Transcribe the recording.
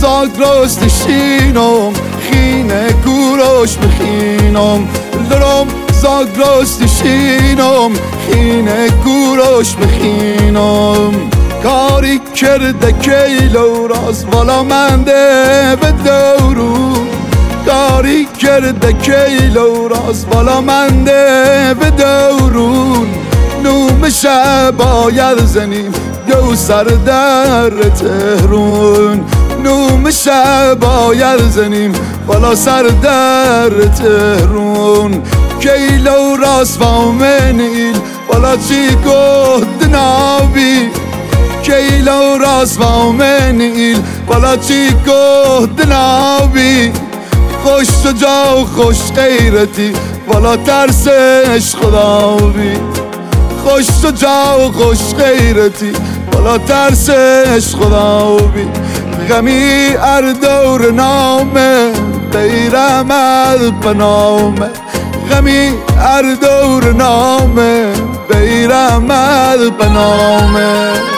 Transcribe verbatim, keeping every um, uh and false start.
زاگ راستشینم خینه کوروش بخینم لرم زاگ راستشینم خینه کوروش بخینم کاری کرده کیلو راز والا منده به دورون کاری کرده کیلو راز والا منده به دورون نوم شب زنیم گو سر در تهرون نوم شب زنیم بالا سر در تهرون کیلو راست و منیل بالا چی گهد نابی کیلو راست و منیل بالا چی گهد نابی خوش تو جا و خوش غیرتی والا ترسش خدا بی خوش تو جا و خوش غیرتی والا ترسش خدا بی غمی اردور نامه غیرم البنامه غمی اردور نامه غیرم البنامه